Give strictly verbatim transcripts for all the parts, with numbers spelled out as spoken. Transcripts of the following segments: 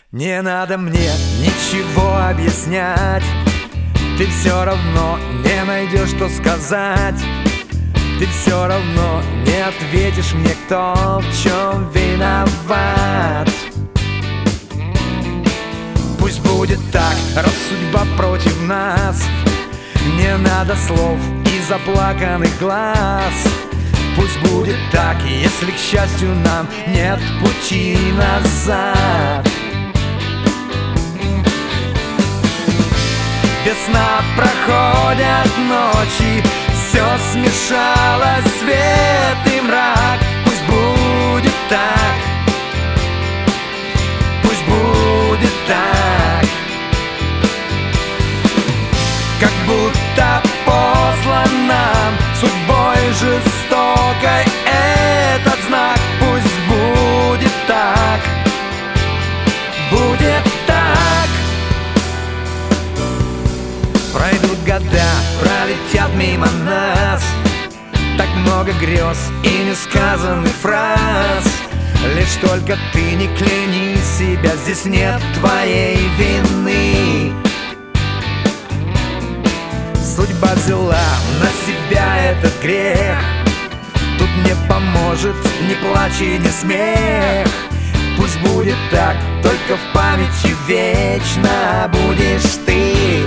Не надо мне ничего объяснять, ты все равно не найдешь, что сказать. Ты все равно не ответишь мне, кто в чем виноват. Пусть будет так, раз судьба против нас. Не надо слов и заплаканных глаз. Пусть будет так, если, к счастью, нам нет пути назад. Без сна проходят ночи, все смешалось, свет и мрак. Пусть будет так, пусть будет так. Как будто послан нам судьбой жестокой этот знак. Пусть будет так, будет так. Пройдут года, пролетят мимо нас, так много грез и несказанных фраз. Лишь только ты не кляни себя, здесь нет твоей вины. Судьба взяла на себя этот грех, тут не поможет ни плач и ни смех. Пусть будет так, только в памяти вечно будешь ты.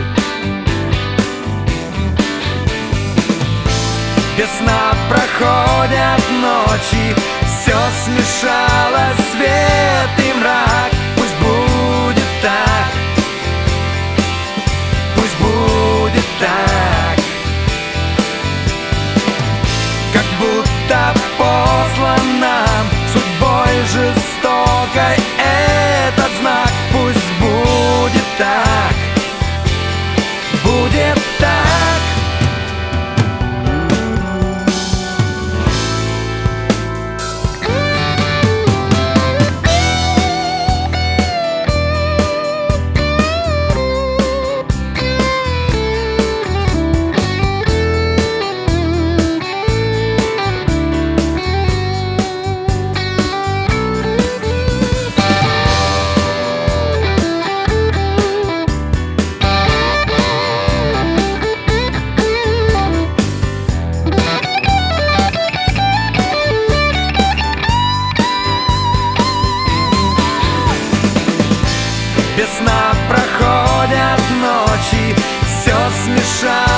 Без сна проходят ночи, все смешалось, свет и мрак. Пусть будет так, пусть будет так. Как будто послан нам судьбой жестокой этот знак. Пусть будет так, будет так. Без сна проходят ночи, все смешалось.